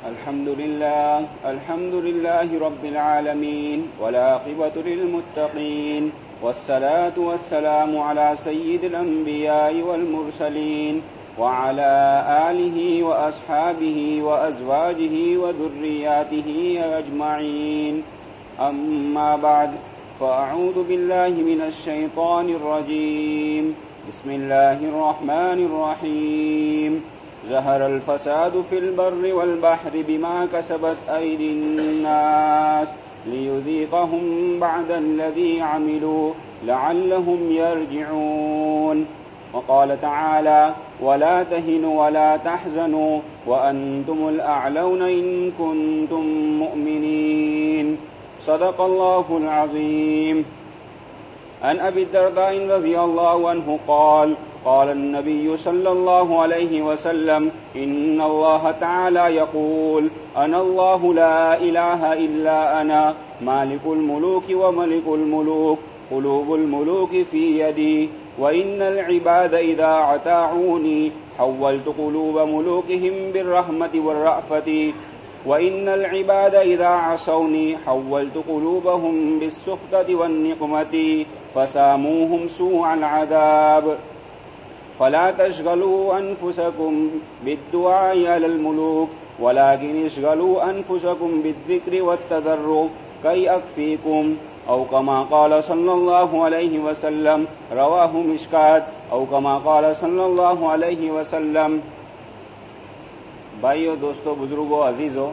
الحمد لله رب العالمين والعاقبة للمتقين والصلاة والسلام على سيد الأنبياء والمرسلين وعلى آله وأصحابه وأزواجه وذرياته أجمعين. أما بعد، فأعوذ بالله من الشيطان الرجيم. بسم الله الرحمن الرحيم. ظهر الفساد في البر والبحر بما كسبت أيدي الناس ليذيقهم بعد الذي عملوا لعلهم يرجعون. وقال تعالى: ولا تهنوا ولا تحزنوا وأنتم الأعلون إن كنتم مؤمنين. صدق الله العظيم. عن أبي الدرداء رضي الله عنه قال: قال النبي صلى الله عليه وسلم: إن الله تعالى يقول: أنا الله لا إله إلا أنا مالك الملوك وملك الملوك قلوب الملوك في يدي، وإن العباد إذا أطاعوني حولت قلوب ملوكهم بالرحمة والرأفة، وإن العباد إذا عصوني حولت قلوبهم بالسخطة والنقمة فساموهم سوء العذاب. فلا تشغلوا أنفسكم بالدعاء على الملوك ولكن اشغلوا أنفسكم بالذكر والتضرع كي أكفيكم، أو كما قال صلى الله عليه وسلم. رواه مشکات. أو كما قال صلی اللہ علیہ وسلم. بھائیو، دوستو، بزرگوں، عزیزو،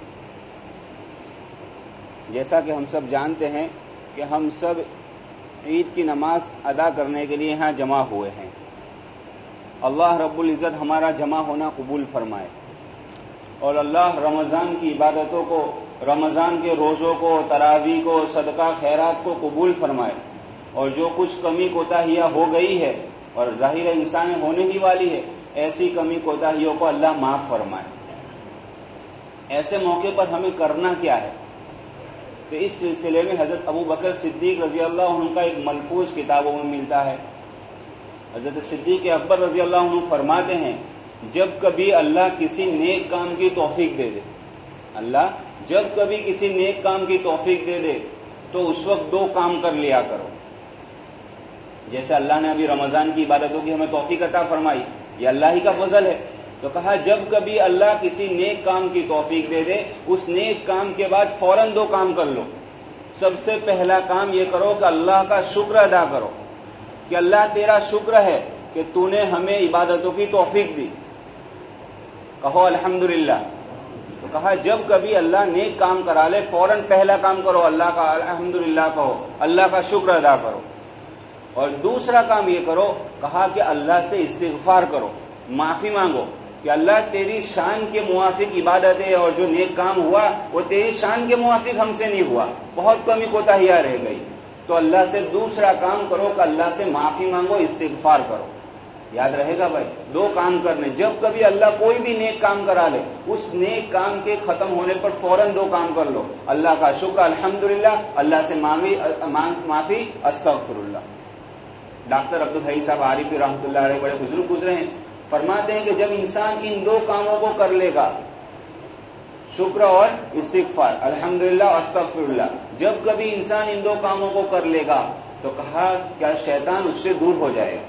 جیسا کہ ہم سب جانتے ہیں کہ ہم سب عید کی نماز ادا کرنے کے لیے یہاں جمع ہوئے ہیں. اللہ رب العزت ہمارا جمع ہونا قبول فرمائے، اور اللہ رمضان کی عبادتوں کو، رمضان کے روزوں کو، تراویح کو، صدقہ خیرات کو قبول فرمائے، اور جو کچھ کمی کوتاہیاں ہو گئی ہے اور ظاہر انسان ہونے ہی والی ہے، ایسی کمی کوتاہیوں کو اللہ معاف فرمائے. ایسے موقع پر ہمیں کرنا کیا ہے؟ تو اس سلسلے میں حضرت ابو بکر صدیق رضی اللہ عنہ کا ایک ملفوظ کتابوں میں ملتا ہے. حضرت صدیق اکبر رضی اللہ عنہ فرماتے ہیں: جب کبھی اللہ کسی نیک کام کی توفیق دے دے، اللہ جب کبھی کسی نیک کام کی توفیق دے دے تو اس وقت دو کام کر لیا کرو. جیسے اللہ نے ابھی رمضان کی عبادتوں کی ہمیں توفیق عطا فرمائی، یہ اللہ ہی کا فضل ہے. تو کہا جب کبھی اللہ کسی نیک کام کی توفیق دے دے، اس نیک کام کے بعد فوراً دو کام کر لو. سب سے پہلا کام یہ کرو کہ اللہ کا شکر ادا کرو کہ اللہ تیرا شکر ہے کہ تو نے ہمیں عبادتوں کی توفیق دی. کہو الحمدللہ. تو کہا جب کبھی اللہ نیک کام کرا لے، فوراً پہلا کام کرو، اللہ کا الحمدللہ کہو، اللہ کا شکر ادا کرو. اور دوسرا کام یہ کرو، کہا کہ اللہ سے استغفار کرو، معافی مانگو کہ اللہ تیری شان کے موافق عبادتیں اور جو نیک کام ہوا وہ تیری شان کے موافق ہم سے نہیں ہوا، بہت کمی کوتاہیاں رہ گئی. تو اللہ سے دوسرا کام کرو کہ اللہ سے معافی مانگو، استغفار کرو. یاد رہے گا بھائی، دو کام کرنے. جب کبھی اللہ کوئی بھی نیک کام کرا لے، اس نیک کام کے ختم ہونے پر فوراً دو کام کر لو: اللہ کا شکر الحمدللہ، اللہ سے معافی استغفر اللہ. ڈاکٹر عبدالحی صاحب عارفی رحمۃ اللہ علیہ بڑے بزرگ گزرے ہیں، فرماتے ہیں کہ جب انسان ان دو کاموں کو کر لے گا، شکر اور استغفار، الحمدللہ استغفر اللہ، جب کبھی انسان ان دو کاموں کو کر لے گا تو کہا کیا شیطان اس سے دور ہو جائے گا.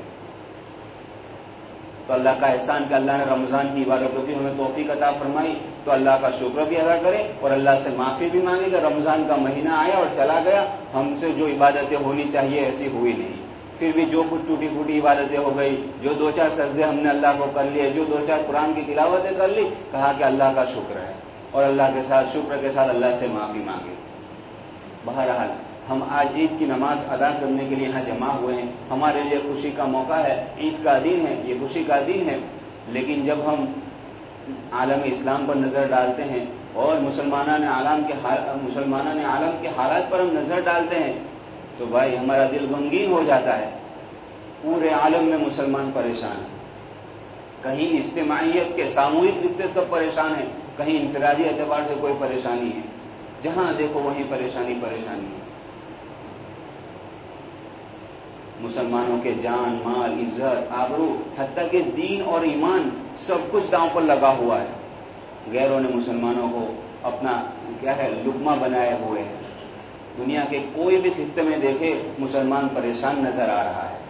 تو اللہ کا احسان کہ اللہ نے رمضان کی عبادتوں کی ہمیں توفیق عطا فرمائی، تو اللہ کا شکر بھی ادا کریں اور اللہ سے معافی بھی مانگے کہ رمضان کا مہینہ آیا اور چلا گیا، ہم سے جو عبادتیں ہونی چاہیے ایسی ہوئی نہیں. پھر بھی جو کچھ ٹوٹی پھوٹی عبادتیں ہو گئی، جو دو چار سجدے ہم نے اللہ کو کر لیے، جو دو چار قرآن کی تلاوتیں کر لی، کہا کہ اللہ کا شکر ہے اور اللہ کے ساتھ شکر کے ساتھ اللہ سے معافی مانگے. بہرحال ہم آج عید کی نماز ادا کرنے کے لیے یہاں جمع ہوئے ہیں. ہمارے لیے خوشی کا موقع ہے، عید کا دن ہے، یہ خوشی کا دن ہے. لیکن جب ہم عالم اسلام پر نظر ڈالتے ہیں اور مسلمانان عالم کے حالات پر ہم نظر ڈالتے ہیں تو بھائی ہمارا دل غمگین ہو جاتا ہے. پورے عالم میں مسلمان پریشان ہیں، کہیں اجتماعیت کے ساموہک سے سب پریشان ہیں، کہیں انفرادی اعتبار سے کوئی پریشانی ہے. جہاں دیکھو وہیں پریشانی ہے. مسلمانوں کے جان، مال، عزت، آبرو، حتیٰ کہ دین اور ایمان سب کچھ داؤں پر لگا ہوا ہے. غیروں نے مسلمانوں کو اپنا لقمہ بنائے ہوئے ہیں. دنیا کے کوئی بھی خطے میں دیکھے مسلمان پریشان نظر آ رہا ہے.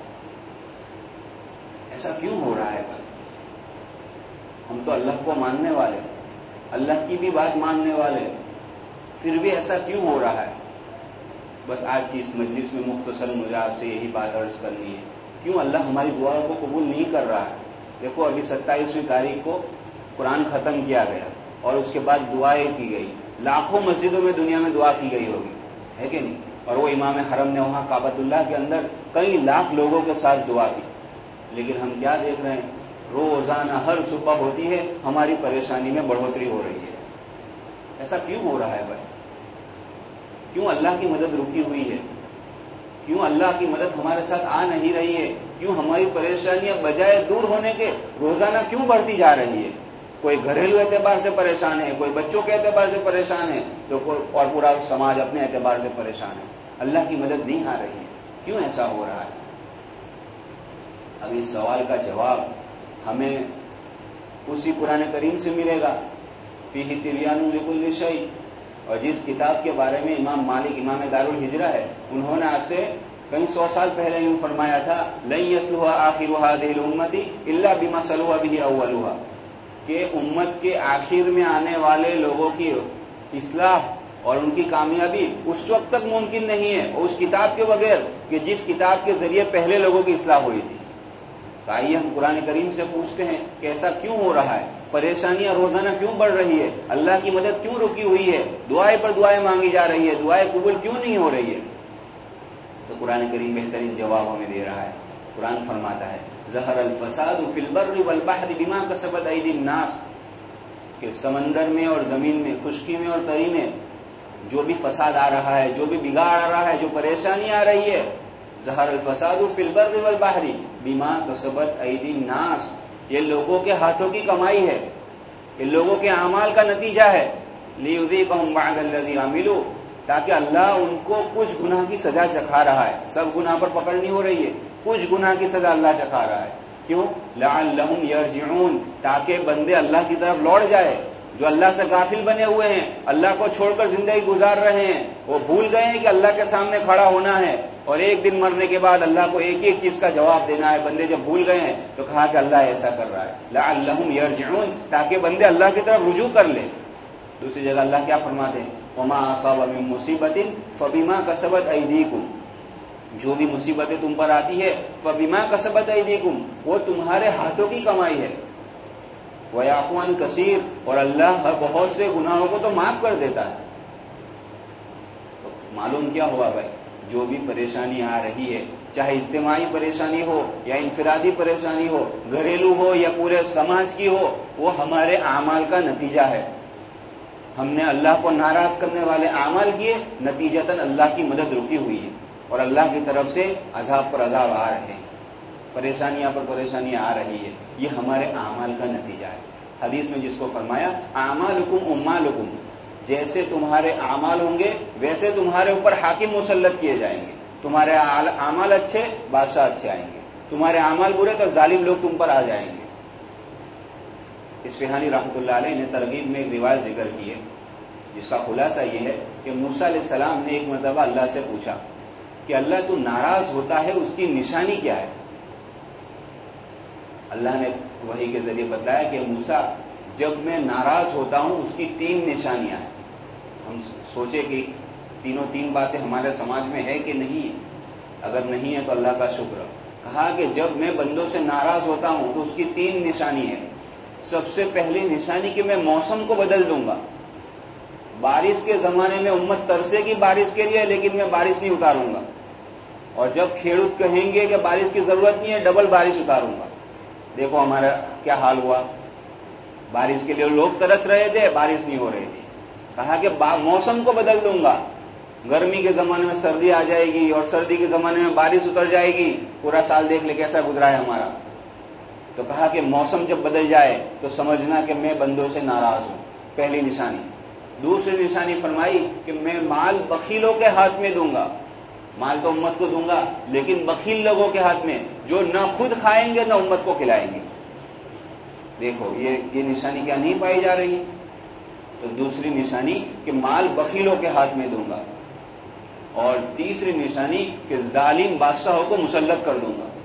ایسا کیوں ہو رہا ہے بھائی؟ ہم تو اللہ کو ماننے والے، اللہ کی بھی بات ماننے والے، پھر بھی ایسا کیوں ہو رہا ہے؟ بس آج کی اس مجلس میں مختصر مجھے آپ سے یہی بات عرض کرنی ہے، کیوں اللہ ہماری دعا کو قبول نہیں کر رہا ہے؟ دیکھو ابھی 27ویں تاریخ کو قرآن ختم کیا گیا اور اس کے بعد دعائیں کی گئی. لاکھوں مسجدوں میں دنیا میں دعا کی گئی ہوگی، ہے کہ نہیں؟ اور وہ امام حرم نے وہاں کعبۃ اللہ کے اندر کئی لاکھ لوگوں کے ساتھ دعا کی. لیکن ہم کیا دیکھ رہے ہیں؟ روزانہ ہر صبح ہوتی ہے ہماری پریشانی میں بڑھوتری ہو رہی ہے. ایسا کیوں ہو رہا ہے بھائی؟ کیوں اللہ کی مدد رکی ہوئی ہے؟ کیوں اللہ کی مدد ہمارے ساتھ آ نہیں رہی ہے؟ کیوں ہماری پریشانیاں بجائے دور ہونے کے روزانہ کیوں بڑھتی جا رہی ہے؟ کوئی گھریلو اعتبار سے پریشان ہے، کوئی بچوں کے اعتبار سے پریشان ہے، تو اور پورا سماج اپنے اعتبار سے پریشان ہے. اللہ کی مدد نہیں آ رہی ہے، کیوں ایسا ہو رہا ہے؟ اب اس سوال کا جواب ہمیں اسی قرآن کریم سے ملے گا، فیہ تبیان لکل شیء. اور جس کتاب کے بارے میں امام مالک امام دارالہجرہ ہے، انہوں نے آج سے کئی 100 سال پہلے یوں فرمایا تھا، لن یصلح آخر هذه الامة الا بما صلح به اولها، کہ امت کے آخر میں آنے والے لوگوں کی اصلاح اور ان کی کامیابی اس وقت تک ممکن نہیں ہے اور اس کتاب کے بغیر کہ جس کتاب کے ذریعے پہلے لوگوں کی اصلاح ہوئی تھی. تو آئیے ہم قرآن کریم سے پوچھتے ہیں کہ ایسا کیوں ہو رہا ہے؟ پریشانیاں روزانہ کیوں بڑھ رہی ہے؟ اللہ کی مدد کیوں رکی ہوئی ہے؟ دعائیں پر دعائیں مانگی جا رہی ہے، دعائیں قبول کیوں نہیں ہو رہی ہے؟ تو قرآن کریم بہترین جواب ہمیں دے رہا ہے. قرآن فرماتا ہے، ظہر الفساد فی البر والبحر بما کسبت ایدی الناس، کہ سمندر میں اور زمین میں، خشکی میں اور تری میں جو بھی فساد آ رہا ہے، جو بھی بگاڑ آ رہا ہے، جو پریشانی آ رہی ہے، ظہر الفساد فی البر والبحر بما کسبت ایدی الناس، یہ لوگوں کے ہاتھوں کی کمائی ہے، یہ لوگوں کے اعمال کا نتیجہ ہے. لیذیقہم بعض الذی عملوا، تاکہ اللہ ان کو کچھ گناہ کی سزا چکھا رہا ہے. سب گناہ پر پکڑ نہیں ہو رہی ہے، کچھ گناہ کی سزا اللہ چکھا رہا ہے. کیوں؟ لعلہم یرجعون، تاکہ بندے اللہ کی طرف لوٹ جائے. جو اللہ سے غافل بنے ہوئے ہیں، اللہ کو چھوڑ کر زندگی گزار رہے ہیں، وہ بھول گئے ہیں کہ اللہ کے سامنے کھڑا ہونا ہے اور ایک دن مرنے کے بعد اللہ کو ایک ایک چیز کا جواب دینا ہے. بندے جب بھول گئے ہیں تو کہا کہ اللہ ایسا کر رہا ہے، لعلہم یرجعون، تاکہ بندے اللہ کی طرف رجوع کر لیں. دوسری جگہ اللہ کیا فرماتے ہیں؟ وما اصاب من مصیبت فبما کسبت ایدیکم، جو بھی مصیبتیں تم پر آتی ہے فبما کسبت ایدیکم، وہ تمہارے ہاتھوں کی کمائی ہے. ویعفو عن کثیر، اور اللہ بہت سے گناہوں کو تو معاف کر دیتا ہے. تو معلوم کیا ہوا بھائی؟ جو بھی پریشانی آ رہی ہے، چاہے اجتماعی پریشانی ہو یا انفرادی پریشانی ہو، گھریلو ہو یا پورے سماج کی ہو، وہ ہمارے اعمال کا نتیجہ ہے. ہم نے اللہ کو ناراض کرنے والے اعمال کیے، نتیجتاً اللہ کی مدد رکی ہوئی ہے اور اللہ کی طرف سے عذاب پر عذاب آ رہے ہیں، پریشانیاں پر پریشانیاں آ رہی ہے. یہ ہمارے اعمال کا نتیجہ ہے. حدیث میں جس کو فرمایا، اعمالکم امالکم، جیسے تمہارے اعمال ہوں گے ویسے تمہارے اوپر حاکم مسلط کیے جائیں گے. تمہارے اعمال اچھے، بادشاہ اچھے آئیں گے. تمہارے اعمال برے تو ظالم لوگ تم پر آ جائیں گے. اصفہانی رحمۃ اللہ علیہ نے ترغیب میں ایک روایت ذکر کی ہے جس کا خلاصہ یہ ہے کہ موسیٰ علیہ السلام نے ایک مرتبہ اللہ سے پوچھا کہ اللہ تو ناراض ہوتا ہے، اس کی نشانی کیا ہے؟ اللہ نے وحی کے ذریعے بتایا کہ موسیٰ، جب میں ناراض ہوتا ہوں اس کی 3 نشانیاں ہیں. ہم سوچے کہ تین باتیں ہمارے سماج میں ہے کہ نہیں؟ اگر نہیں ہے تو اللہ کا شکر. کہا کہ جب میں بندوں سے ناراض ہوتا ہوں تو اس کی 3 نشانی ہے. سب سے پہلی نشانی کہ میں موسم کو بدل دوں گا. بارش کے زمانے میں امت ترسے گی بارش کے لیے، لیکن میں بارش نہیں اتاروں گا. اور جب کھیڑوت کہیں گے کہ بارش کی ضرورت نہیں ہے، ڈبل بارش اتاروں گا. دیکھو ہمارا کیا حال ہوا، بارش کے لیے لوگ ترس رہے تھے، بارش نہیں ہو رہی تھی. کہا کہ موسم کو بدل دوں گا. گرمی کے زمانے میں سردی آ جائے گی اور سردی کے زمانے میں بارش اتر جائے گی. پورا سال دیکھ لے کیسا گزرا ہے ہمارا. تو کہا کہ موسم جب بدل جائے تو سمجھنا کہ میں بندوں سے ناراض ہوں، پہلی نشانی. دوسری نشانی فرمائی کہ میں مال بخیلوں کے ہاتھ میں دوں گا. مال تو امت کو دوں گا لیکن بخیل لوگوں کے ہاتھ میں، جو نہ خود کھائیں گے نہ امت کو کھلائیں گے. دیکھو یہ نشانی کیا نہیں پائی جا رہی. تو دوسری نشانی کہ مال بخیلوں کے ہاتھ میں دوں گا، اور تیسری نشانی کہ ظالم بادشاہوں کو مسلط کر دوں گا۔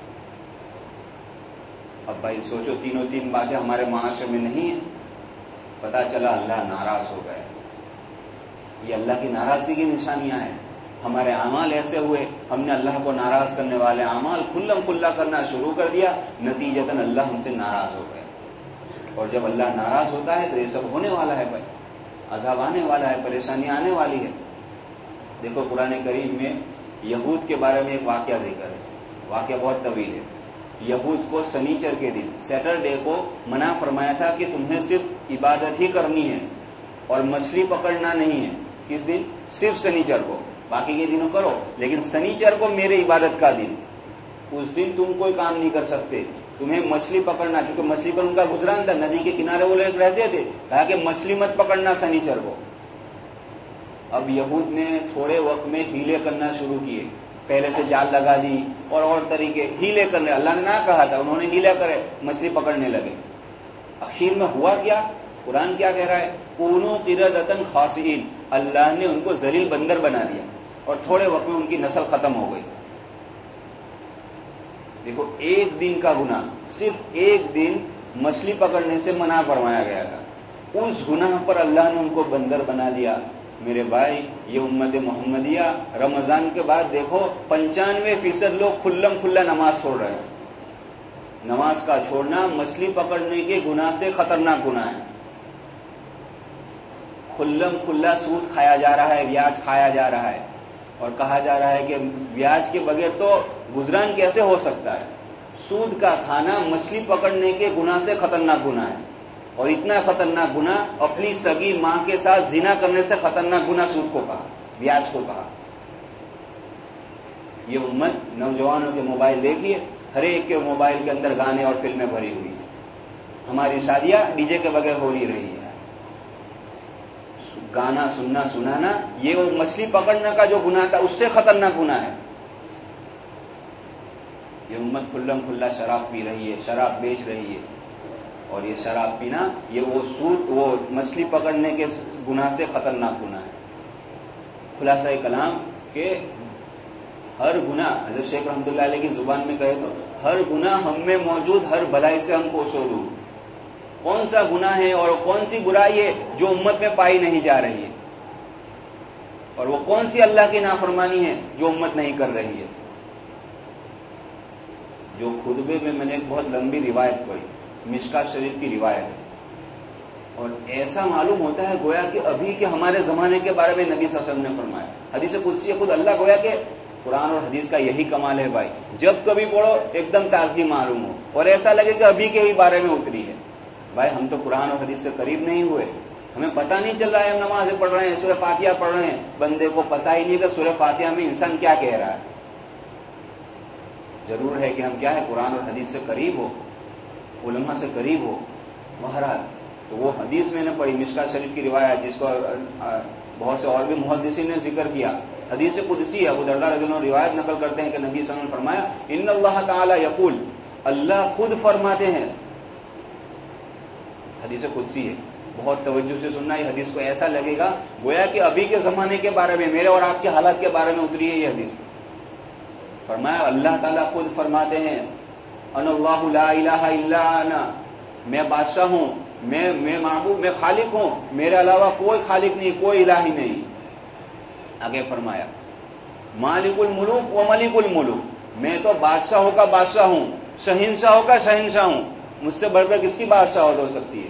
اب بھائی سوچو، تین باتیں ہمارے معاشرے میں نہیں ہیں، پتا چلا اللہ ناراض ہو گئے۔ یہ اللہ کی ناراضگی کی نشانیاں ہیں۔ ہمارے اعمال ایسے ہوئے، ہم نے اللہ کو ناراض کرنے والے اعمال کھلم کھلا کرنا شروع کر دیا، نتیجتاً اللہ ہم سے ناراض ہو گئے۔ اور جب اللہ ناراض ہوتا ہے تو یہ سب ہونے والا ہے بھائی، عذاب آنے والا ہے، پریشانی آنے والی ہے۔ دیکھو قرآن کریم میں یہود کے بارے میں ایک واقعہ ذکر ہے، واقعہ بہت طویل ہے۔ یہود کو سنیچر کے دن، سیٹرڈے کو منع فرمایا تھا کہ تمہیں صرف عبادت ہی کرنی ہے اور مچھلی پکڑنا نہیں ہے۔ کس دن؟ صرف سنیچر کو، باقی کے دنوں کرو، لیکن سنیچر کو میرے عبادت کا دن، اس دن تم کوئی کام نہیں کر سکتے، تمہیں مچھلی پکڑنا، کیونکہ مچھلی پر ان کا گزران تھا، ندی کے کنارے وہ لوگ رہتے تھے، کہا کہ مچھلی مت پکڑنا سنیچر کو۔ اب یہود نے تھوڑے وقت میں ہیلے کرنا شروع کیے، پہلے سے جال لگا دی اور طریقے ہیلے کرنے، اللہ نے نہ کہا تھا، انہوں نے ہیلے کرے، مچھلی پکڑنے لگے۔ آخر میں ہوا کیا؟ قرآن کیا کہہ رہا ہے؟ کونوا قردۃ خاسئین، اللہ نے ان کو ذلیل بندر بنا دیا اور تھوڑے وقت میں ان کی نسل ختم ہو گئی۔ دیکھو، ایک دن کا گناہ، صرف ایک دن مچھلی پکڑنے سے منع فرمایا گیا تھا، اس گناہ پر اللہ نے ان کو بندر بنا دیا۔ میرے بھائی، یہ امت محمدیہ رمضان کے بعد دیکھو 95% لوگ کھلم کھلا نماز چھوڑ رہے ہیں۔ نماز کا چھوڑنا مچھلی پکڑنے کے گناہ سے خطرناک گناہ ہے۔ کھلم کھلا سود کھایا جا رہا ہے، بیاج کھایا جا رہا ہے، اور کہا جا رہا ہے کہ بیاج کے بغیر تو گزران کیسے ہو سکتا ہے۔ سود کا کھانا مچھلی پکڑنے کے گناہ سے خطرناک گناہ ہے، اور اتنا خطرناک گناہ اپنی سگی ماں کے ساتھ زنا کرنے سے خطرناک گناہ سود کو کہا، بیاج کو کہا۔ یہ امت نوجوانوں کے موبائل دیکھیے، ہر ایک کے موبائل کے اندر گانے اور فلمیں بھری ہوئی ہیں۔ ہماری شادیاں ڈی جے کے بغیر ہو نہیں رہی ہے۔ گانا سننا سنانا، یہ وہ مچھلی پکڑنے کا جو گناہ تھا اس سے خطرناک گناہ ہے۔ یہ امت کھلم کھلا شراب پی رہی ہے، شراب بیچ رہی ہے، اور یہ شراب پینا یہ وہ مچھلی پکڑنے کے گناہ سے خطرناک گناہ ہے۔ خلاصہ کلام کہ ہر گناہ، حضرت شیخ رحمۃ اللہ علیہ کی زبان میں کہے تو ہر گناہ ہم میں موجود ہر بھلائی سے ہم کو شروع۔ کون سا گناہ ہے اور کون سی برائی ہے جو امت میں پائی نہیں جا رہی ہے، اور وہ کون سی اللہ کی نافرمانی ہے جو امت نہیں کر رہی ہے۔ جو خطبے میں نے ایک بہت لمبی روایت پڑھی، مشکات شریف کی روایت ہے، اور ایسا معلوم ہوتا ہے گویا کہ ابھی کے ہمارے زمانے کے بارے میں نبی صلی اللہ علیہ وسلم نے فرمایا۔ حدیث قدسی خود اللہ گویا کہ قرآن اور حدیث کا یہی کمال ہے بھائی، جب کبھی پڑھو ایک دم تازگی معلوم ہو اور ایسا لگے کہ ابھی کے ہی بارے میں اتری ہے۔ بھائی ہم تو قرآن اور حدیث سے قریب نہیں ہوئے، ہمیں پتہ نہیں چل رہا ہے، ہم نمازیں پڑھ رہے ہیں، سورہ فاتحہ پڑھ رہے ہیں، بندے کو پتہ ہی نہیں کہ سورہ فاتحہ میں انسان کیا کہہ رہا ہے۔ ضرور ہے کہ ہم کیا ہے، قرآن اور حدیث سے قریب ہو، علماء سے قریب ہو۔ بہرحال تو وہ حدیث میں نے پڑھی، مشکات شریف کی روایت، جس کو بہت سے اور بھی محدثین نے ذکر کیا، حدیث قدسی ہے۔ ابو درداء رضی اللہ عنہ روایت نقل کرتے ہیں کہ نبی صلی اللہ علیہ وسلم نے فرمایا، ان اللہ تعالی یقول، اللہ خود فرماتے ہیں، حدیث قدسی ہے، بہت توجہ سے سننا، یہ حدیث کو ایسا لگے گا گویا کہ ابھی کے زمانے کے بارے میں، میرے اور آپ کے حالات کے بارے میں اتری ہے یہ حدیث۔ فرمایا اللہ تعالیٰ خود فرماتے ہیں، ان اللہ لا الہ الا انا، میں بادشاہ ہوں، میں معبود، میں خالق ہوں، میرے علاوہ کوئی خالق نہیں، کوئی الہ ہی نہیں۔ آگے فرمایا مالک الملوک و ملک الملوک، میں تو بادشاہوں کا بادشاہ ہوں، شہنشاہوں کا شہنشاہ ہوں، مجھ سے بڑھ کر کس کی بادشاہت ہو سکتی ہے۔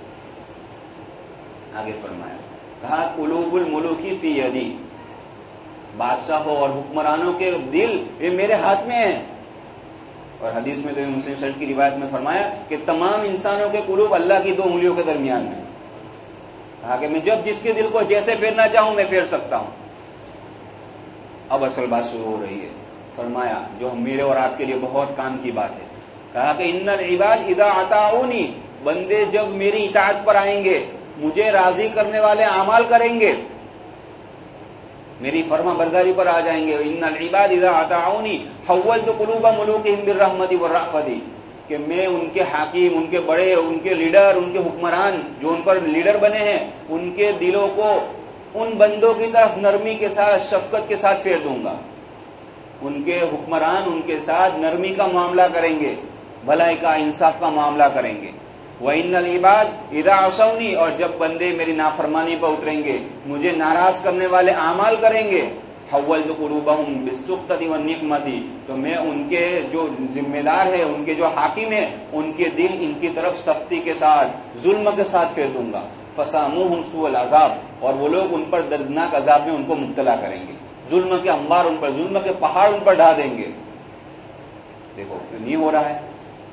آگے فرمایا، کہا قلوب الملوکی فی یدی، بادشاہوں اور حکمرانوں کے دل یہ میرے ہاتھ میں ہیں۔ اور حدیث میں تو مسلم شریف کی روایت میں فرمایا کہ تمام انسانوں کے قلوب اللہ کی 2 انگلیوں کے درمیان میں، کہا کہ میں جب جس کے دل کو جیسے پھیرنا چاہوں میں پھیر سکتا ہوں۔ اب اصل بات شروع ہو رہی ہے۔ فرمایا جو میرے اور آپ کے لیے بہت کام کی بات ہے، کہا کہ ان العباد اذا اطاعونی، بندے جب میری اطاعت پر آئیں گے، مجھے راضی کرنے والے اعمال کریں گے، میری فرما برداری پر آ جائیں گے، ان العباد اذا اطاعونی حولت قلوب ملوکہم بالرحمۃ والرأفۃ، کہ میں ان کے حاکم، ان کے بڑے، ان کے لیڈر، ان کے حکمران جو ان پر لیڈر بنے ہیں، ان کے دلوں کو ان بندوں کی طرف نرمی کے ساتھ، شفقت کے ساتھ پھیر دوں گا. ان کے حکمران ان کے ساتھ نرمی کا معاملہ کریں گے، بھلائی کا، انصاف کا معاملہ کریں گے. وَإِنَّ الْعِبَادَ إِذَا عَصَوْنِي، اور جب بندے میری نافرمانی پر اتریں گے، مجھے ناراض کرنے والے اعمال کریں گے، حَوَّلْتُ قُلُوبَهُمْ بِالسُّخْطَةِ وَالنِّقْمَةِ، تو میں ان کے جو ذمہ دار ہیں، ان کے جو حاکم ہیں، ان کے دل ان کی طرف سختی کے ساتھ، ظلم کے ساتھ پھیر دوں گا. فَسَامُوهُمْ سُوءَ الْعَذَابِ، اور وہ لوگ ان پر دردناک عذاب میں ان کو مبتلا کریں گے، ظلم کے انبار ان پر، ظلم کے پہاڑ ان پر ڈھا دیں گے. دیکھو نہیں ہو رہا ہے.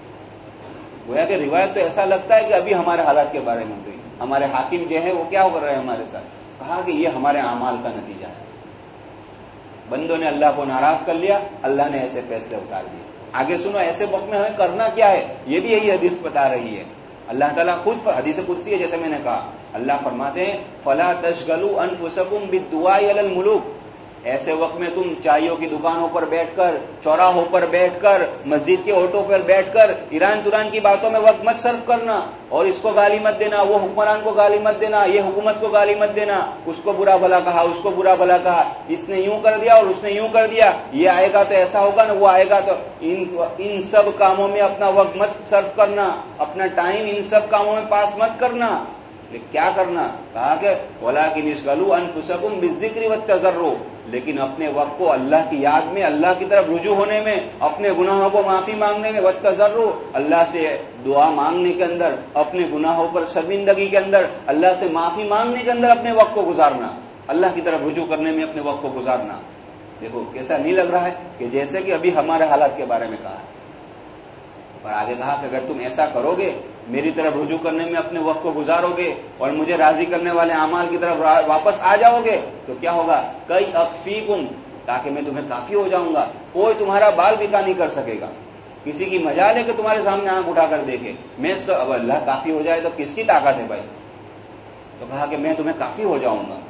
گویا کہ روایت تو ایسا لگتا ہے کہ ابھی ہمارے حالات کے بارے میں ہوئی. ہمارے حاکم جو ہے وہ کیا کر رہے ہیں ہمارے ساتھ؟ کہا کہ یہ ہمارے اعمال کا نتیجہ ہے. بندوں نے اللہ کو ناراض کر لیا، اللہ نے ایسے فیصلے اتار دیے. آگے سنو، ایسے وقت میں ہمیں کرنا کیا ہے، یہ بھی یہی حدیث بتا رہی ہے. اللہ تعالیٰ خود، حدیث قدسی ہے جیسے میں نے کہا، اللہ فرماتے ہیں فَلَا تَشْغَلُوا أَنفُسَكُمْ بِالدُّعَاءِ عَلَى الْمُلُوكِ، ایسے وقت میں تم چائیوں کی دکانوں پر بیٹھ کر، چوراہوں پر بیٹھ کر، مسجد کے آٹو پر بیٹھ کر ایران توران کی باتوں میں وقت مت صرف کرنا، اور اس کو گالی مت دینا، وہ حکمران کو گالی مت دینا، یہ حکومت کو گالی مت دینا، اس کو برا بھلا کہا، اس کو برا بھلا کہا، اس نے یوں کر دیا اور اس نے یوں کر دیا، یہ آئے گا تو ایسا ہوگا نا، وہ آئے گا تو ان سب کاموں میں اپنا وقت مت صرف کرنا، اپنا ٹائم ان سب کاموں میں پاس مت کرنا. کیا کرنا؟ کہا کہ وَلَٰكِنِ اشْغَلُوا أَنفُسَكُمْ بِالذِّكْرِ وَالتَّضَرُّعِ، لیکن اپنے وقت کو اللہ کی یاد میں، اللہ کی طرف رجوع ہونے میں، اپنے گناہوں کو معافی مانگنے میں، وَالتَّضَرُّعِ، اللہ سے دعا مانگنے کے اندر، اپنے گناہوں پر شرمندگی کے اندر، اللہ سے معافی مانگنے کے اندر اپنے وقت کو گزارنا، اللہ کی طرف رجوع کرنے میں اپنے وقت کو گزارنا. دیکھو کیسا نہیں لگ رہا ہے کہ جیسے کہ ابھی ہمارے حالات کے بارے میں کہا ہے. اور آگے کہا کہ اگر تم ایسا کرو گے، میری طرف رجوع کرنے میں اپنے وقت کو گزارو گے اور مجھے راضی کرنے والے اعمال کی طرف واپس آ جاؤ گے، تو کیا ہوگا؟ کئی اکفیکم، تاکہ میں تمہیں کافی ہو جاؤں گا، کوئی تمہارا بال بکا نہیں کر سکے گا. کسی کی مجال ہے کہ تمہارے سامنے آنکھ اٹھا کر دیکھے. میں اب اللہ کافی ہو جائے تو کس کی طاقت ہے بھائی؟ تو کہا کہ میں تمہیں کافی ہو جاؤں گا.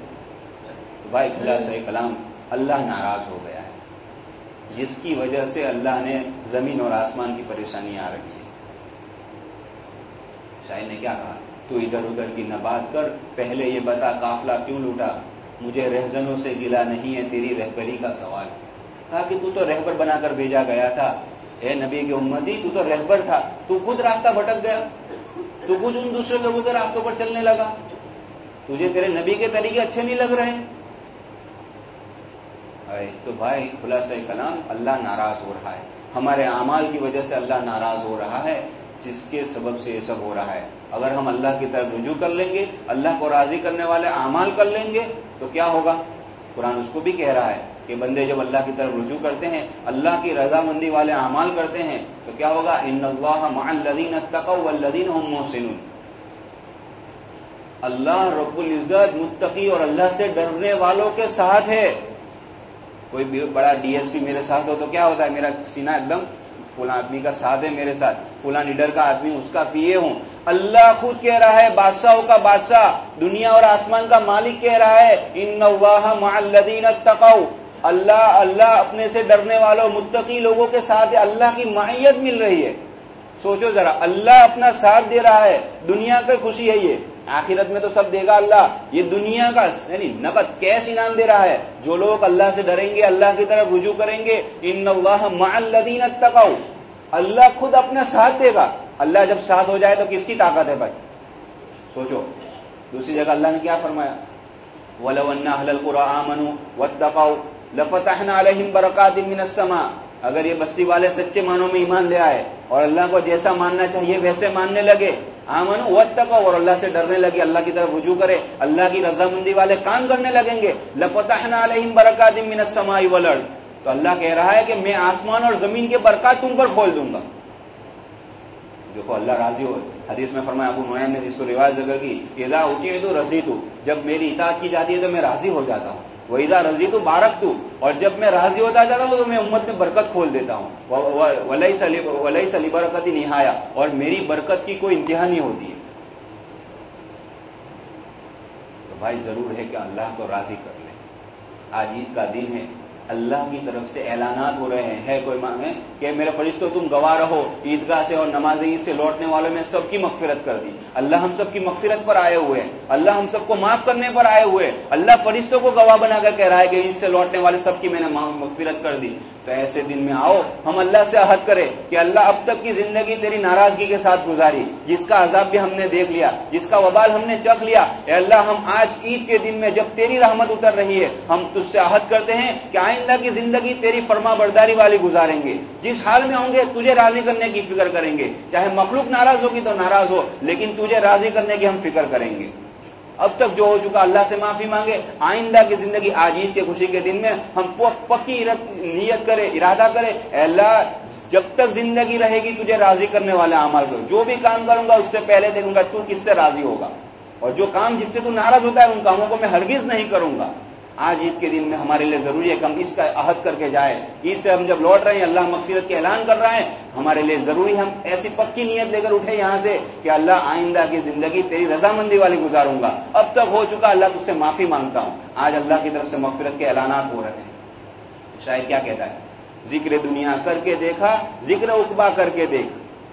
تو بھائی خلاصہ کلام، اللہ ناراض ہو گیا ہے، جس کی وجہ سے اللہ نے زمین اور آسمان کی پریشانی آ رہی ہے. شاعر نے کیا کہا؟ تو ادھر ادھر کی نہ بات کر، پہلے یہ بتا قافلہ کیوں لوٹا، مجھے رہزنوں سے گلا نہیں ہے تیری رہبری کا سوال. کہا کہ تو رہبر بنا کر بھیجا گیا تھا، اے نبی کی امتی، تو رہبر تھا، تو خود راستہ بھٹک گیا، تو خود ان دوسرے لوگوں کے راستوں پر چلنے لگا، تجھے تیرے نبی کے طریقے اچھے نہیں لگ رہے. تو بھائی خلاصہ کلام، اللہ ناراض ہو رہا ہے، ہمارے اعمال کی وجہ سے اللہ ناراض ہو رہا ہے، جس کے سبب سے یہ سب ہو رہا ہے. اگر ہم اللہ کی طرف رجوع کر لیں گے، اللہ کو راضی کرنے والے اعمال کر لیں گے، تو کیا ہوگا؟ قرآن اس کو بھی کہہ رہا ہے کہ بندے جب اللہ کی طرف رجوع کرتے ہیں، اللہ کی رضامندی والے اعمال کرتے ہیں، تو کیا ہوگا؟ ان اللہ مع الذین اتقوا والذین هم محسنون. اللہ رب العزت متقی اور اللہ سے ڈرنے والوں کے ساتھ ہے. کوئی بڑا ڈی ایس پی میرے ساتھ ہو تو کیا ہوتا ہے؟ میرا سینہ ایک دم، فلاں آدمی کا ساتھ ہے میرے ساتھ، فلاں لیڈر کا آدمی اس کا پیے ہوں. اللہ خود کہہ رہا ہے، بادشاہوں کا بادشاہ، دنیا اور آسمان کا مالک کہہ رہا ہے، ان اللہ مع الذین اتقوا، اللہ اپنے سے ڈرنے والوں متقی لوگوں کے ساتھ ہے. اللہ کی معیت مل رہی ہے. سوچو ذرا، اللہ اپنا ساتھ دے رہا ہے. دنیا کی خوشی ہے یہ، آخرت میں تو سب دے گا اللہ. یہ دنیا کا یعنی نقد کیش انعام دے رہا ہے. جو لوگ اللہ سے ڈریں گے، اللہ کی طرف رجوع کریں گے، ان اللہ مع الذین اتقوا، اللہ خود اپنا ساتھ دے گا. اللہ جب ساتھ ہو جائے تو کس کی طاقت ہے بھائی؟ سوچو. دوسری جگہ اللہ نے کیا فرمایا؟ وَلَوْ أَنَّ أَهْلَ الْقُرَىٰ آمَنُوا وَاتَّقَوْا لَفَتَحْنَا عَلَيْهِمْ بَرَكَاتٍ مِّنَ السَّمَاءِ، اگر یہ بستی والے سچے معنوں میں ایمان لے آئے اور اللہ کو جیسا ماننا چاہیے ویسے ماننے لگے، آمنوا واتقوا، اور اللہ سے ڈرنے لگے، اللہ کی طرف رجوع کرے، اللہ کی رضامندی والے کام کرنے لگیں گے، لَفَتَحْنَا عَلَيْهِمْ بَرَكَاتٍ مِّنَ السَّمَاءِ وَالْأَرْضِ، تو اللہ کہہ رہا ہے کہ میں آسمان اور زمین کے برکات تم پر کھول دوں گا. دیکھو اللہ راضی ہو. حدیث میں فرمایا، ابو نعیم نے جس کو روایت ذکر کی، اذا اطیعت رضیت، جب میری اطاعت کی جاتی ہے تو میں راضی ہو جاتا ہوں. وَإِذَا رَضِيتُ بَارَكْتُ، اور جب میں راضی ہوتا جاتا ہوں تو میں امت میں برکت کھول دیتا ہوں. وَلَيْسَ لِبَرَكَتِ نِهَایَہ، اور میری برکت کی کوئی انتہا نہیں ہوتی ہے. تو بھائی ضرور ہے کہ اللہ کو راضی کر لیں. آج عید کا دن ہے، اللہ کی طرف سے اعلانات ہو رہے ہیں. ہے کوئی مانگے کہ میرے فرشتوں تم گواہ رہو, عیدگاہ سے اور نماز عید سے لوٹنے والوں میں سب کی مغفرت کر دی. اللہ ہم سب کی مغفرت پر آئے ہوئے ہیں, اللہ ہم سب کو معاف کرنے پر آئے ہوئے. اللہ فرشتوں کو گواہ بنا کر کہہ رہا ہے کہ عید سے لوٹنے والے سب کی میں نے مغفرت کر دی. تو ایسے دن میں آؤ ہم اللہ سے عہد کریں کہ اللہ اب تک کی زندگی تیری ناراضگی کے ساتھ گزاری, جس کا عذاب بھی ہم نے دیکھ لیا, جس کا وبال ہم نے چکھ لیا. اے اللہ ہم آج عید کے دن میں جب تیری رحمت اتر رہی ہے ہم تجھ سے عہد کرتے ہیں کہ آئندہ کی زندگی تیری فرما برداری والی گزاریں گے. جس حال میں ہوں گے تجھے راضی کرنے کی فکر کریں گے, چاہے مخلوق ناراض ہوگی تو ناراض ہو, لیکن تجھے راضی کرنے کی ہم فکر کریں گے. اب تک جو ہو چکا اللہ سے معافی مانگے. آئندہ کی زندگی آج عید کے خوشی کے دن میں ہم پکی نیت کرے, ارادہ کرے, اے اللہ جب تک زندگی رہے گی تجھے راضی کرنے والے اعمال کرو. جو بھی کام کروں گا اس سے پہلے دیکھوں گا تو کس سے راضی ہوگا, اور جو کام جس سے تو ناراض ہوتا ہے ان کاموں کو میں ہرگز نہیں کروں گا. آج عید کے دن میں ہمارے لیے ضروری ہے کہ ہم اس کا عہد کر کے جائیں. عید سے ہم جب لوٹ رہے ہیں اللہ مغفرت کے اعلان کر رہا ہے, ہمارے لیے ضروری ہم ایسی پکی نیت لے کر اٹھے یہاں سے کہ اللہ آئندہ کی زندگی تیری رضامندی والی گزاروں گا. اب تک ہو چکا اللہ تجھ سے معافی مانگتا ہوں. آج اللہ کی طرف سے مغفرت کے اعلانات ہو رہے ہیں. شاید کیا کہتا ہے, ذکر دنیا کر کے دیکھا, ذکر عقبہ کر کے دیکھ,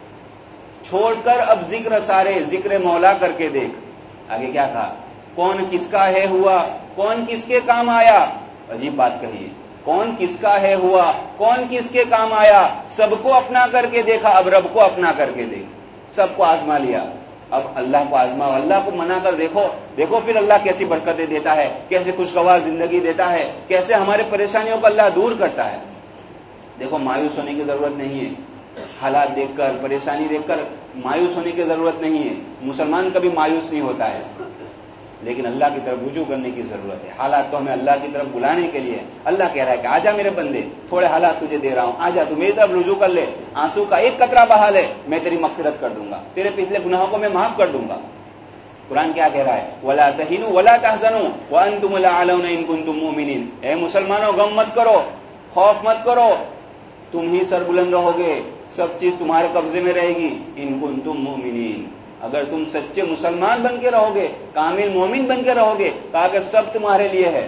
چھوڑ کر اب ذکر سارے, ذکر مولا کر کے دیکھ. آگے کیا کہا, کون کس کا ہے ہوا, کون کس کے کام آیا. عجیب بات کہی ہے, کون کس کا ہے ہوا, کون کس کے کام آیا. سب کو اپنا کر کے دیکھا, اب رب کو اپنا کر کے دیکھ. سب کو آزما لیا, اب اللہ کو آزما, اللہ کو منا کر دیکھو. دیکھو پھر اللہ کیسی برکتیں دیتا ہے, کیسے خوشگوار زندگی دیتا ہے, کیسے ہمارے پریشانیوں کو اللہ دور کرتا ہے. دیکھو مایوس ہونے کی ضرورت نہیں ہے. حالات دیکھ کر, پریشانی دیکھ کر مایوس ہونے کی ضرورت نہیں ہے. مسلمان کبھی مایوس نہیں ہوتا ہے, لیکن اللہ کی طرف رجوع کرنے کی ضرورت ہے. حالات تو ہمیں اللہ کی طرف بلانے کے لیے. اللہ کہہ رہا ہے کہ آجا میرے بندے, تھوڑے حالات تجھے دے رہا ہوں, آجا تو میری طرف رجوع کر لے. آنسو کا ایک قطرہ بہا لے, میں تیری مغفرت کر دوں گا, تیرے پچھلے گناہوں کو میں معاف کر دوں گا. قرآن کیا کہہ رہا ہے, وَلَا تَهِنُوا وَلَا تَحْزَنُوا وَأَنْتُمُ الْأَعْلَوْنَ إِن كُنتُم مُؤْمِنِينَ. اے مسلمانوں غم مت کرو, خوف مت کرو, تم ہی سر بلند رہو گے, سب چیز تمہارے قبضے میں رہے گی. ان کنتم مؤمنین, اگر تم سچے مسلمان بن کے رہو گے, کامل مومن بن کے رہو گے, کہا کہ سب تمہارے لیے ہے.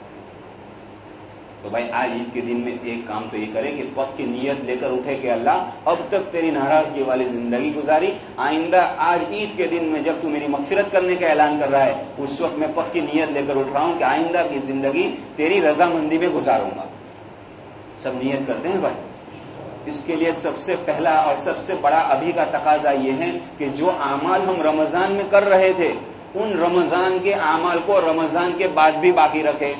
تو بھائی آج عید کے دن میں ایک کام تو یہ کریں کہ پکی نیت لے کر اٹھے کہ اللہ اب تک تیری ناراضگی والی زندگی گزاری, آئندہ آج عید کے دن میں جب تو میری مغفرت کرنے کا اعلان کر رہا ہے اس وقت میں پکی نیت لے کر اٹھ رہا ہوں کہ آئندہ کی زندگی تیری رضامندی میں گزاروں گا. سب نیت کرتے ہیں بھائی. اس کے لیے سب سے پہلا اور سب سے بڑا ابھی کا تقاضا یہ ہے کہ جو اعمال ہم رمضان میں کر رہے تھے ان رمضان کے اعمال کو رمضان کے بعد بھی باقی رکھے.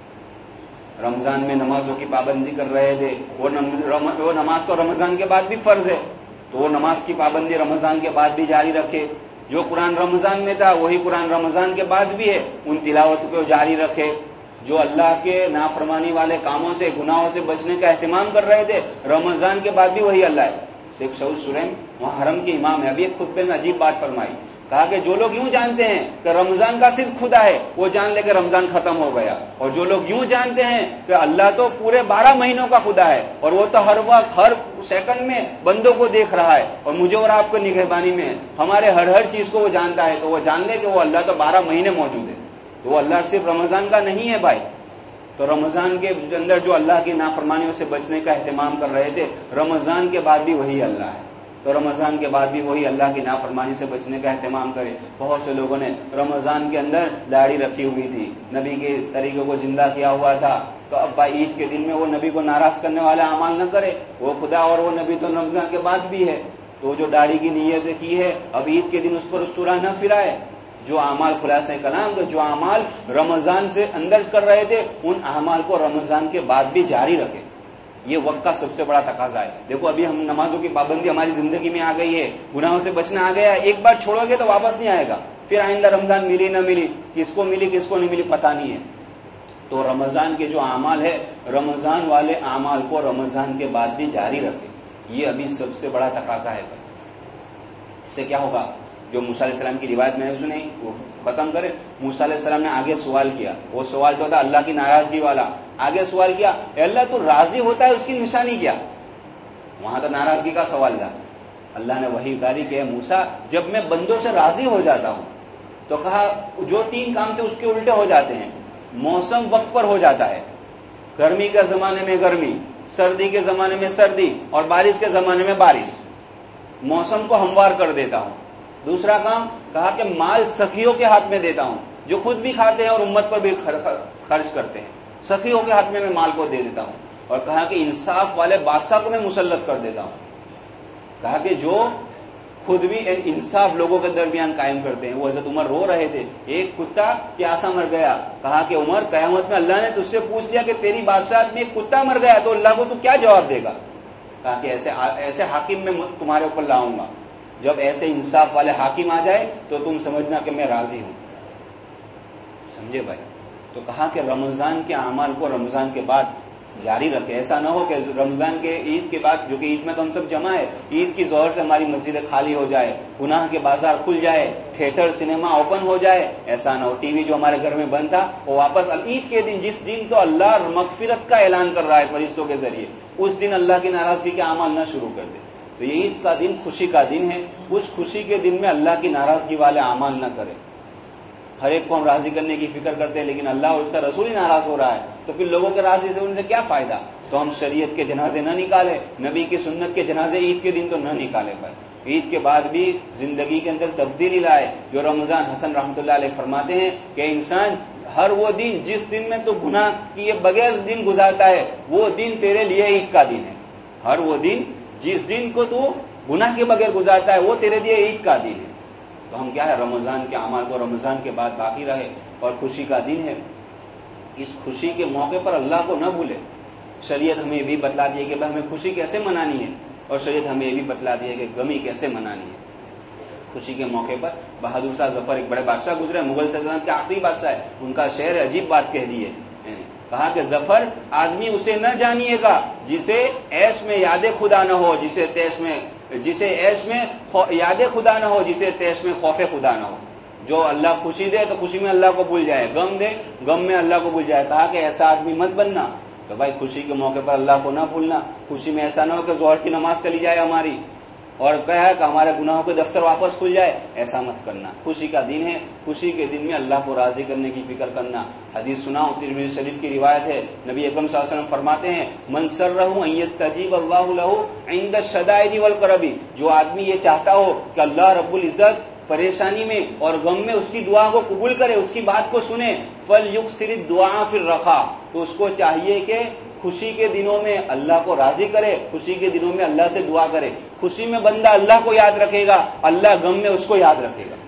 رمضان میں نمازوں کی پابندی کر رہے تھے, وہ نماز تو رمضان کے بعد بھی فرض ہے, تو وہ نماز کی پابندی رمضان کے بعد بھی جاری رکھے. جو قرآن رمضان میں تھا وہی قرآن رمضان کے بعد بھی ہے, ان تلاوت کو جاری رکھے. جو اللہ کے نافرمانی والے کاموں سے, گناہوں سے بچنے کا اہتمام کر رہے تھے رمضان کے بعد بھی وہی اللہ ہے. شیخ سعود سریم وہاں حرم کے امام ہے, ابھی ایک خطبے میں عجیب بات فرمائی, کہا کہ جو لوگ یوں جانتے ہیں کہ رمضان کا صرف خدا ہے وہ جان لے کہ رمضان ختم ہو گیا, اور جو لوگ یوں جانتے ہیں کہ اللہ تو پورے 12 مہینوں کا خدا ہے اور وہ تو ہر وقت ہر سیکنڈ میں بندوں کو دیکھ رہا ہے اور مجھے اور آپ کو نگہبانی میں ہے, ہمارے ہر چیز کو وہ جانتا ہے, تو وہ جان لے کہ وہ اللہ تو 12 مہینے موجود ہے. تو وہ اللہ صرف رمضان کا نہیں ہے بھائی. تو رمضان کے اندر جو اللہ کی نافرمانیوں سے بچنے کا اہتمام کر رہے تھے رمضان کے بعد بھی وہی اللہ ہے, تو رمضان کے بعد بھی وہی اللہ کی نافرمانی سے بچنے کا اہتمام کرے. بہت سے لوگوں نے رمضان کے اندر داڑھی رکھی ہوئی تھی, نبی کے طریقوں کو زندہ کیا ہوا تھا, تو اب عید کے دن میں وہ نبی کو ناراض کرنے والے اعمال نہ کرے. وہ خدا اور وہ نبی تو رمضان کے بعد بھی ہے, تو جو داڑھی کی نیت کی ہے اب عید کے دن اس پر استورا نہ پھرائے. جو اعمال خلاصہ کلام کے جو اعمال رمضان سے اندر کر رہے تھے ان اعمال کو رمضان کے بعد بھی جاری رکھے. یہ وقت کا سب سے بڑا تقاضا ہے. دیکھو ابھی ہم نمازوں کی پابندی ہماری زندگی میں آ گئی ہے, گناہوں سے بچنا آ گیا ہے, ایک بار چھوڑو گے تو واپس نہیں آئے گا, پھر آئندہ رمضان ملی نہ ملی, کس کو ملی کس کو نہیں ملی پتہ نہیں ہے. تو رمضان کے جو اعمال ہے رمضان والے اعمال کو رمضان کے بعد بھی جاری رکھے, یہ ابھی سب سے بڑا تقاضا ہے. اس سے کیا ہوگا, جو موسیٰ علیہ السلام کی روایت میں نے سنی وہ ختم کرے. موسیٰ علیہ السلام نے آگے سوال کیا, وہ سوال تو تھا اللہ کی ناراضگی والا. آگے سوال کیا, اے اللہ تو راضی ہوتا ہے اس کی نشانی کیا؟ وہاں تو ناراضگی کا سوال تھا. اللہ نے وہی اتاری کہ موسیٰ جب میں بندوں سے راضی ہو جاتا ہوں تو کہا جو 3 کام تھے اس کے الٹے ہو جاتے ہیں. موسم وقت پر ہو جاتا ہے, گرمی کے زمانے میں گرمی، سردی کے زمانے میں سردی، اور بارش کے زمانے میں بارش، موسم کو ہموار کر دیتا ہوں۔ دوسرا کام کہا کہ مال سخیوں کے ہاتھ میں دیتا ہوں، جو خود بھی کھاتے ہیں اور امت پر بھی خرچ کرتے ہیں، سخیوں کے ہاتھ میں مال کو دے دیتا ہوں۔ اور کہا کہ انصاف والے بادشاہ کو میں مسلط کر دیتا ہوں، کہا کہ جو خود بھی انصاف لوگوں کے درمیان قائم کرتے ہیں۔ وہ حضرت عمر رو رہے تھے، ایک کتا پیاسا مر گیا، کہا کہ عمر قیامت میں اللہ نے تجھ سے پوچھ لیا کہ تیری بادشاہت میں ایک کتا مر گیا تو اللہ کو تو کیا جواب دے گا؟ کہا کہ ایسے حاکم میں تمہارے اوپر لاؤں گا، جب ایسے انصاف والے حاکم آ جائے تو تم سمجھنا کہ میں راضی ہوں۔ سمجھے بھائی؟ تو کہا کہ رمضان کے اعمال کو رمضان کے بعد جاری رکھے، ایسا نہ ہو کہ رمضان کے عید کے بعد، جو کہ عید میں تو ہم سب جمع ہے، عید کی ظہر سے ہماری مسجدیں خالی ہو جائے، گناہ کے بازار کھل جائے، تھیٹر سنیما اوپن ہو جائے، ایسا نہ ہو۔ ٹی وی جو ہمارے گھر میں بند تھا وہ واپس عید کے دن، جس دن تو اللہ مغفرت کا اعلان کر رہا ہے فرشتوں کے ذریعے، اس دن اللہ کی ناراضگی کے اعمال نہ شروع کر دے۔ تو یہ عید کا دن خوشی کا دن ہے، اس خوشی کے دن میں اللہ کی ناراضگی والے اعمال نہ کرے۔ ہر ایک کو ہم راضی کرنے کی فکر کرتے ہیں، لیکن اللہ اور اس کا رسول ہی ناراض ہو رہا ہے، تو پھر لوگوں کے راضی سے ان سے کیا فائدہ؟ تو ہم شریعت کے جنازے نہ نکالے، نبی کی سنت کے جنازے عید کے دن تو نہ نکالے بھائی۔ عید کے بعد بھی زندگی کے اندر تبدیلی لائے، جو رمضان حسن رحمۃ اللہ علیہ فرماتے ہیں کہ انسان ہر وہ دن جس دن میں تو گناہ کیے بغیر دن گزارتا ہے، وہ دن تیرے لیے عید کا دن ہے۔ ہر وہ دن جس دن کو تو گناہ کے بغیر گزارتا ہے، وہ تیرے لیے عید کا دن ہے۔ تو ہم کیا ہے، رمضان کے اعمال کو رمضان کے بعد باقی رہے، اور خوشی کا دن ہے، اس خوشی کے موقع پر اللہ کو نہ بھولے۔ شریعت ہمیں یہ بھی بتلا دی ہے کہ ہمیں خوشی کیسے منانی ہے، اور شریعت ہمیں یہ بھی بتلا دی ہے کہ غمی کیسے منانی ہے۔ خوشی کے موقع پر بہادر شاہ ظفر ایک بڑے بادشاہ گزرے، مغل سلطنت کے آخری بادشاہ ہے، ان کا شعر عجیب بات کہہ دی ہے، کہا کہ ظفر آدمی اسے نہ جانیے گا جسے عیش میں یاد خدا نہ ہو، جسے عیش میں یاد خدا نہ ہو، جسے تیش میں خوف خدا نہ ہو۔ جو اللہ خوشی دے تو خوشی میں اللہ کو بھول جائے، غم دے غم میں اللہ کو بھول جائے۔ کہا کہ ایسا آدمی مت بننا۔ تو بھائی خوشی کے موقع پر اللہ کو نہ بھولنا، خوشی میں ایسا نہ ہو کہ ظہر کی نماز چلی جائے ہماری، اور کہا کہ ہمارے گناہوں کے دفتر واپس کھل جائے، ایسا مت کرنا۔ خوشی کا دن ہے، خوشی کے دن میں اللہ کو راضی کرنے کی فکر کرنا۔ حدیث سناؤ، ترمذی شریف کی روایت ہے، نبی اکرم صلی اللہ علیہ وسلم فرماتے ہیں، من سرہ ان یستجیب اللہ لہ عند الشدائد والکرب، جو آدمی یہ چاہتا ہو کہ اللہ رب العزت پریشانی میں اور غم میں اس کی دعا کو قبول کرے، اس کی بات کو سنے، فلیکثر الدعاء فی الرخاء، تو اس کو چاہیے کہ خوشی کے دنوں میں اللہ کو راضی کرے، خوشی کے دنوں میں اللہ سے دعا کرے۔ خوشی میں بندہ اللہ کو یاد رکھے گا، اللہ غم میں اس کو یاد رکھے گا۔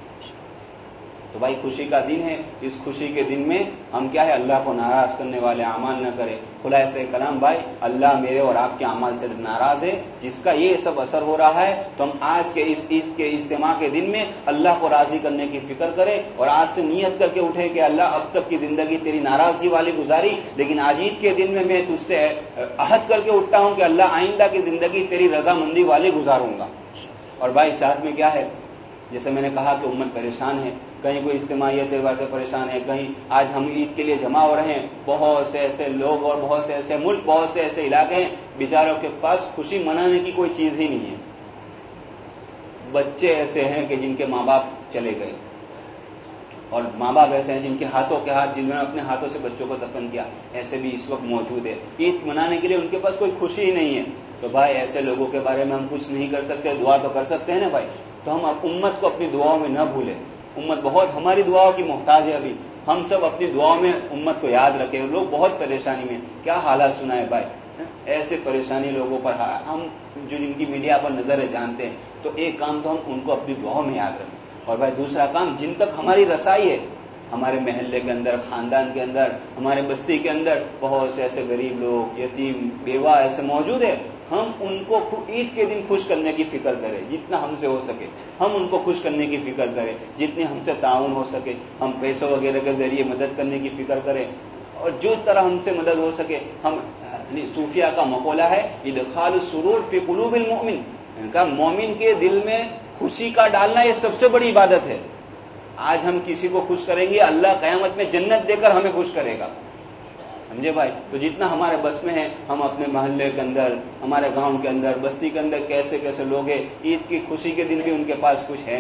تو بھائی خوشی کا دن ہے، اس خوشی کے دن میں ہم کیا ہے، اللہ کو ناراض کرنے والے اعمال نہ کریں۔ خلاصہ کلام بھائی، اللہ میرے اور آپ کے اعمال سے ناراض ہے، جس کا یہ سب اثر ہو رہا ہے، تو ہم آج کے اس کے اجتماع کے دن میں اللہ کو راضی کرنے کی فکر کریں، اور آج سے نیت کر کے اٹھے کہ اللہ اب تک کی زندگی تیری ناراضگی والی گزاری، لیکن آج عید کے دن میں تجھ سے عہد کر کے اٹھتا ہوں کہ اللہ آئندہ کی زندگی تیری رضامندی والی گزاروں گا۔ اور بھائی ساتھ میں کیا ہے، جیسے میں نے کہا کہ امت پریشان ہے، کہیں کوئی اجتماعیت سے پریشان ہے، کہیں آج ہم عید کے لیے جمع ہو رہے ہیں، بہت سے ایسے لوگ اور بہت سے ایسے ملک، بہت سے ایسے علاقے ہیں بیچاروں کے پاس خوشی منانے کی کوئی چیز ہی نہیں ہے۔ بچے ایسے ہیں کہ جن کے ماں باپ چلے گئے، اور ماں باپ ایسے ہیں جن کے ہاتھوں کے ہاتھ، جنہوں نے اپنے ہاتھوں سے بچوں کو دفن کیا، ایسے بھی اس وقت موجود ہے۔ عید منانے کے لیے ان کے پاس کوئی خوشی ہی نہیں ہے۔ تو بھائی ایسے لوگوں کے بارے میں ہم کچھ نہیں کر سکتے، دعا تو کر سکتے ہیں نا بھائی۔ تو ہم امت کو اپنی دعاؤں میں نہ بھولیں، امت بہت ہماری دعاؤں کی محتاج ہے۔ ابھی ہم سب اپنی دعاؤں میں امت کو یاد رکھیں۔ لوگ بہت پریشانی میں، کیا حالات سنائے بھائی، ایسے پریشانی لوگوں پر، ہم جو جن کی میڈیا پر نظر ہے جانتے ہیں، تو ایک کام تو ہم ان کو اپنی دعاؤں میں یاد رکھیں، اور بھائی دوسرا کام جن تک ہماری رسائی ہے، ہمارے محلے کے اندر، خاندان کے اندر، ہمارے بستی کے اندر بہت سے ایسے غریب لوگ، یتیم، بیوہ ایسے موجود ہیں، ہم ان کو عید کے دن خوش کرنے کی فکر کریں، جتنا ہم سے ہو سکے ہم ان کو خوش کرنے کی فکر کریں، جتنی ہم سے تعاون ہو سکے ہم پیسوں وغیرہ کے ذریعے مدد کرنے کی فکر کریں، اور جو طرح ہم سے مدد ہو سکے ہم۔ صوفیہ کا مقولہ ہے، ادخال السرور فی قلوب المؤمن، ان کا مومن کے دل میں خوشی کا ڈالنا یہ سب سے بڑی عبادت ہے۔ آج ہم کسی کو خوش کریں گے، اللہ قیامت میں جنت دے کر ہمیں خوش کرے گا، سمجھے بھائی۔ تو جتنا ہمارے بس میں ہے ہم اپنے محلے کے اندر، ہمارے گاؤں کے اندر، بستی کے اندر کیسے کیسے لوگ ہیں، عید کی خوشی کے دن بھی ان کے پاس کچھ ہے نہیں،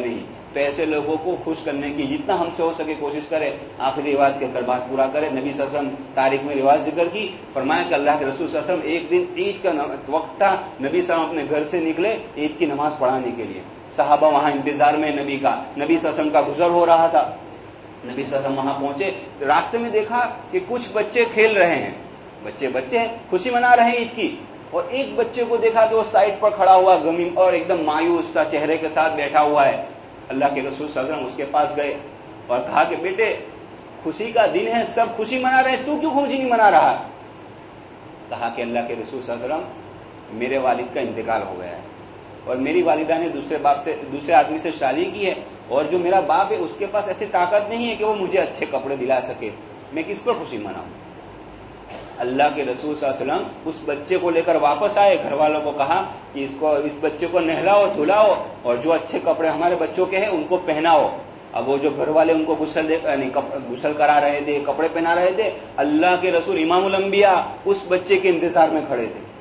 پیسے لوگوں کو خوش کرنے کی جتنا ہم سے ہو سکے کوشش کرے. آخری رواج کہہ کر بات پورا کرے. نبی صلی اللہ علیہ وسلم تاریخ میں رواج ذکر کی, فرمایا کہ اللہ کے رسول صلی اللہ علیہ وسلم ایک دن عید کا وقت تھا, نبی صلی اللہ علیہ وسلم اپنے گھر سے نکلے عید کی نماز پڑھانے کے لیے. صحابہ وہاں انتظار میں نبی کا, نبی صلی اللہ علیہ وسلم کا گزر ہو رہا تھا. نبی صلی اللہ علیہ وسلم وہاں پہنچے, راستے میں دیکھا کہ کچھ بچے کھیل رہے ہیں, بچے ہیں خوشی منا رہے ہیں عید کی, اور ایک بچے کو دیکھا کہ وہ سائڈ پر کھڑا ہوا غمگین اور ایک دم مایوس سا چہرے کے ساتھ بیٹھا ہوا ہے. اللہ کے رسول صلی اللہ علیہ وسلم اس کے پاس گئے اور کہا کہ بیٹے خوشی کا دن ہے, سب خوشی منا رہے ہیں, تو کیوں خوشی نہیں منا رہا؟ کہا کہ اللہ کے رسول صلی اللہ علیہ وسلم میرے والد کا انتقال ہو گیا ہے, اور میری والدہ نے دوسرے آدمی سے شادی کی ہے, اور جو میرا باپ ہے اس کے پاس ایسی طاقت نہیں ہے کہ وہ مجھے اچھے کپڑے دلا سکے, میں کس پر خوشی مناؤں؟ اللہ کے رسول صلی اللہ علیہ وسلم اس بچے کو لے کر واپس آئے, گھر والوں کو کہا کہ اس بچے کو نہلاؤ دھلاؤ, اور جو اچھے کپڑے ہمارے بچوں کے ہیں ان کو پہناؤ. اب وہ جو گھر والے ان کو غسل کرا رہے تھے, کپڑے پہنا رہے تھے, اللہ کے رسول امام الانبیاء اس بچے کے انتظار میں کھڑے تھے.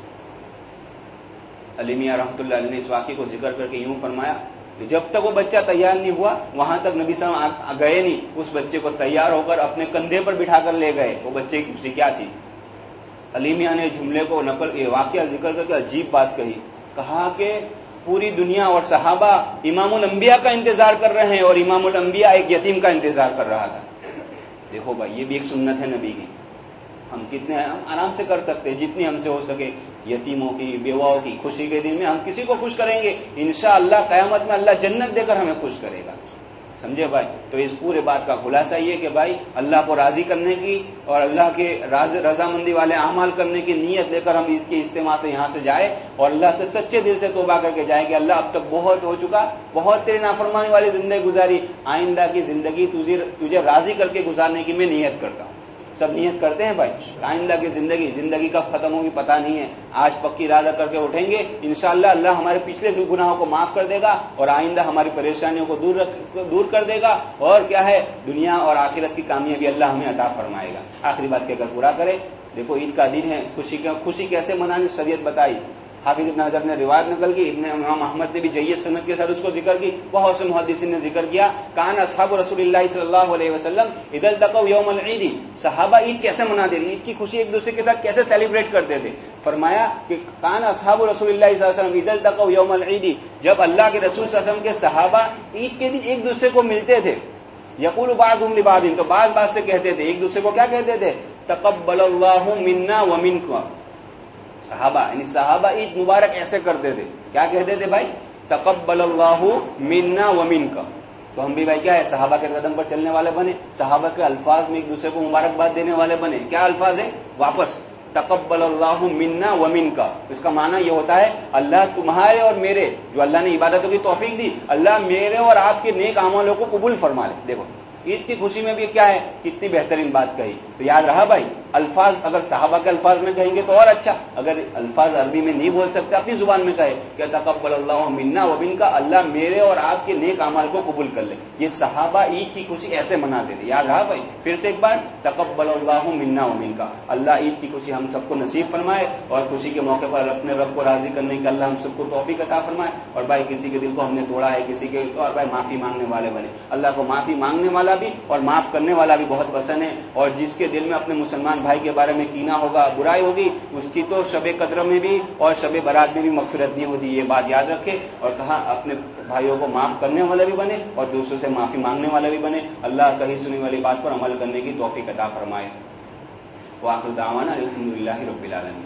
علی میاں رحمۃ اللہ علیہ نے اس واقعے کو ذکر کر کے یوں فرمایا کہ جب تک وہ بچہ تیار نہیں ہوا وہاں تک نبی صلی اللہ علیہ وسلم گئے نہیں, اس بچے کو تیار ہو کر اپنے کندھے پر بٹھا کر لے گئے. وہ بچے کی خوشی کیا تھی؟ علی میاں نے جملے کو واقعہ ذکر کر کے عجیب بات کہی, کہا کہ پوری دنیا اور صحابہ امام الانبیاء کا انتظار کر رہے ہیں, اور امام الانبیاء ایک یتیم کا انتظار کر رہا تھا. دیکھو بھائی یہ بھی ایک سنت ہے نبی کی, ہم آرام سے کر سکتے ہیں جتنی ہم سے ہو سکے. یتیموں کی, بیواؤں کی خوشی کے دن میں ہم کسی کو خوش کریں گے, انشاءاللہ قیامت میں اللہ جنت دے کر ہمیں خوش کرے گا. سمجھے بھائی؟ تو اس پورے بات کا خلاصہ یہ کہ بھائی اللہ کو راضی کرنے کی اور اللہ کے رضامندی والے اعمال کرنے کی نیت لے کر ہم اس کے اجتماع سے یہاں سے جائے, اور اللہ سے سچے دل سے توبہ کر کے جائے کہ اللہ اب تک بہت ہو چکا, بہت تیری نافرمانی والی زندگی گزاری, آئندہ کی زندگی تجھے راضی کر کے گزارنے کی میں نیت کرتا ہوں. سب نیت کرتے ہیں بھائی, آئندہ کی زندگی کب ختم ہوگی پتہ نہیں ہے. آج پکی ارادہ کر کے اٹھیں گے, انشاءاللہ اللہ ہمارے پچھلے گناہوں کو معاف کر دے گا, اور آئندہ ہماری پریشانیوں کو دور کر دے گا, اور کیا ہے دنیا اور آخرت کی کامیابی اللہ ہمیں عطا فرمائے گا. آخری بات کہہ کر پورا کرے. دیکھو عید کا دن ہے, خوشی کیسے منانی شریعت بتائی. حافظ ابن حجر نے روایت نقل کی, امام احمد نے بھی جید سند کے ساتھ اس کو ذکر کی, بہت سے محدثین نے ذکر کیا. کان اصحاب رسول اللہ صلی اللہ علیہ وسلم اذا التقوا یوم العید, صحابہ عید کیسے مناتے تھے, عید کی خوشی ایک دوسرے کے ساتھ کیسے سیلیبریٹ کرتے تھے. فرمایا کہ کان اصحاب رسول اللہ صلی اللہ علیہ وسلم اذا التقوا یوم العید, جب اللہ کے رسول صلی اللہ علیہ وسلم کے صحابہ عید کے دن ایک دوسرے کو ملتے تھے, یقول بعضهم لبعض, تو بعض سے کہتے تھے, ایک دوسرے کو کیا کہتے تھے, تقبل اللہ منا ومنکم. صحابہ عید مبارک ایسے کرتے تھے, کیا کہتے تھے بھائی, تقبل اللہ منا ومنکم. تو ہم بھی بھائی کیا ہے, صحابہ کے قدم پر چلنے والے بنے, صحابہ کے الفاظ میں ایک دوسرے کو مبارکباد دینے والے بنے. کیا الفاظ ہے واپس, تقبل اللہ منا ومنکم. اس کا معنی یہ ہوتا ہے اللہ تمہارے اور میرے, جو اللہ نے عبادتوں کی توفیق دی, اللہ میرے اور آپ کے نیک اعمالوں کو قبول فرما لے. دیکھو عید کی خوشی میں بھی کیا ہے, کتنی بہترین بات کہی. تو یاد رہا بھائی, الفاظ اگر صحابہ کے الفاظ میں کہیں گے تو اور اچھا, اگر الفاظ عربی میں نہیں بول سکتے اپنی زبان میں کہے کہ تقبل اللہ منا ومنکم, اللہ میرے اور آپ کے نیک اعمال کو قبول کر لے. یہ صحابہ عید کی خوشی ایسے مناتے تھے. یاد رہا بھائی, پھر سے ایک بار, تقبل اللہ منا ومنکم, اللہ عید کی خوشی ہم سب کو نصیب فرمائے, اور خوشی کے موقع پر اپنے رب کو راضی کرنے کا اللہ ہم سب کو توفیق عطا فرمائے. اور بھائی کسی کے دل کو ہم نے توڑا ہے, کسی کے, اور بھائی معافی مانگنے والے بنے. اللہ کو معافی مانگنے والا بھی اور معاف کرنے والا بھی بہت پسند ہے, اور جس کے دل میں اپنے مسلمان بھائی کے بارے میں کینہ ہوگا, برائی ہوگی, اس کی تو شب قدر میں بھی اور شب برات میں بھی مغفرت نہیں ہوتی. یہ بات یاد رکھے, اور کہا اپنے بھائیوں کو معاف کرنے والا بھی بنے اور دوسروں سے معافی مانگنے والا بھی بنے. اللہ کہی سنی والی بات پر عمل کرنے کی توفیق عطا فرمائے. وآخر دعوانا الحمدللہ رب العالمین.